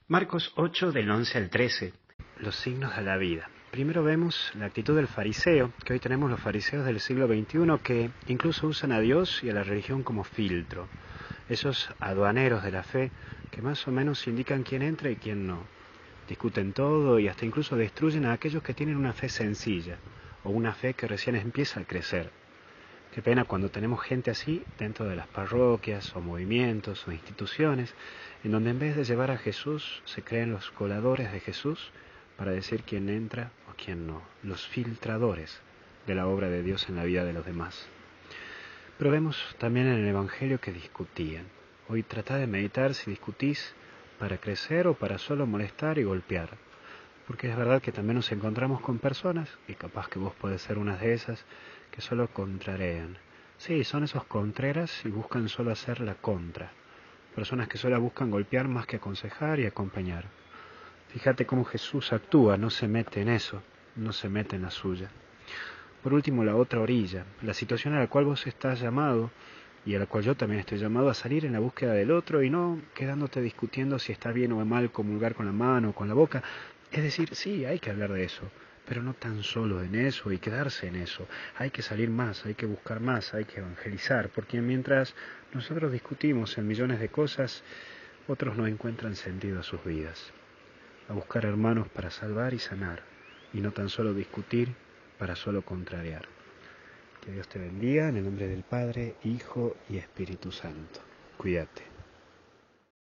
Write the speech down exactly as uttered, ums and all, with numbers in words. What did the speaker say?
Marcos ocho, del once al trece. Los signos de la vida. Primero vemos la actitud del fariseo, que hoy tenemos los fariseos del siglo veintiuno, que incluso usan a Dios y a la religión como filtro. Esos aduaneros de la fe que más o menos indican quién entra y quién no. Discuten todo y hasta incluso destruyen a aquellos que tienen una fe sencilla, o una fe que recién empieza a crecer. Qué pena cuando tenemos gente así dentro de las parroquias o movimientos o instituciones, en donde en vez de llevar a Jesús se creen los coladores de Jesús para decir quién entra o quién no, los filtradores de la obra de Dios en la vida de los demás. Pero vemos también en el Evangelio que discutían. Hoy tratá de meditar si discutís para crecer o para solo molestar y golpear. Porque es verdad que también nos encontramos con personas, y capaz que vos podés ser una de esas, que solo contrarean. Sí, son esos contreras y buscan solo hacer la contra. Personas que solo buscan golpear más que aconsejar y acompañar. Fíjate cómo Jesús actúa, no se mete en eso, no se mete en la suya. Por último, la otra orilla, la situación a la cual vos estás llamado, y a la cual yo también estoy llamado a salir en la búsqueda del otro y no quedándote discutiendo si está bien o mal comulgar con la mano o con la boca. Es decir, sí, hay que hablar de eso, pero no tan solo en eso y quedarse en eso. Hay que salir más, hay que buscar más, hay que evangelizar, porque mientras nosotros discutimos en millones de cosas, otros no encuentran sentido a sus vidas. A buscar hermanos para salvar y sanar, y no tan solo discutir para solo contrariar. Que Dios te bendiga en el nombre del Padre, Hijo y Espíritu Santo. Cuídate.